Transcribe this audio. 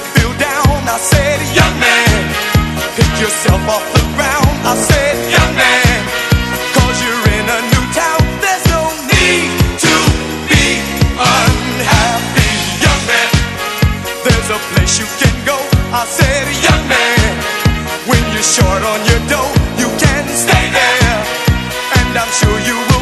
feel down, I said, young man, pick yourself off the ground. I said, young man, 'cause you're in a new town. There's no need to be unhappy, young man. There's a place you can go. I said, young man, when you're short on your dough, you can stay there, and I'm sure you will.